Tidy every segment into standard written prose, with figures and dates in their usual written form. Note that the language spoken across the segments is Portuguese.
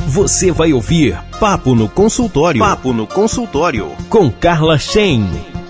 Você vai ouvir Papo no Consultório. Papo no Consultório com Carla Shein.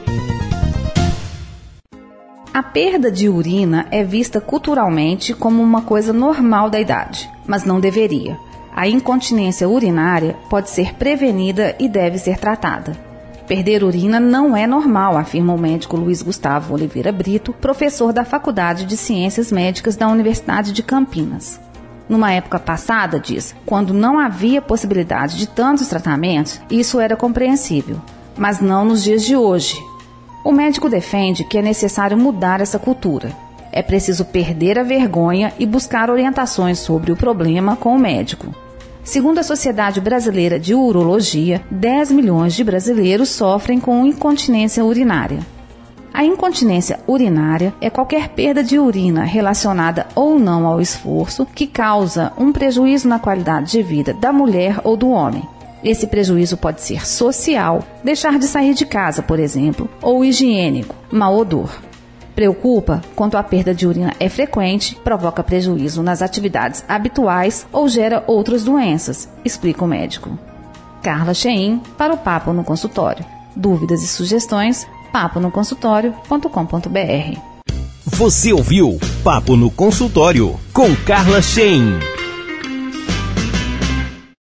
A perda de urina é vista culturalmente como uma coisa normal da idade, mas não deveria. A incontinência urinária pode ser prevenida e deve ser tratada. Perder urina não é normal, afirma o médico Luiz Gustavo Oliveira Brito, professor da Faculdade de Ciências Médicas da Universidade de Campinas. Numa época passada, diz, quando não havia possibilidade de tantos tratamentos, isso era compreensível, mas não nos dias de hoje. O médico defende que é necessário mudar essa cultura. É preciso perder a vergonha e buscar orientações sobre o problema com o médico. Segundo a Sociedade Brasileira de Urologia, 10 milhões de brasileiros sofrem com incontinência urinária. A incontinência urinária é qualquer perda de urina relacionada ou não ao esforço que causa um prejuízo na qualidade de vida da mulher ou do homem. Esse prejuízo pode ser social, deixar de sair de casa, por exemplo, ou higiênico, mau odor. Preocupa quando a perda de urina é frequente, provoca prejuízo nas atividades habituais ou gera outras doenças, explica o médico. Carla Shein para o Papo no Consultório. Dúvidas e sugestões, paponoconsultório.com.br. Você ouviu Papo no Consultório com Carla Shein.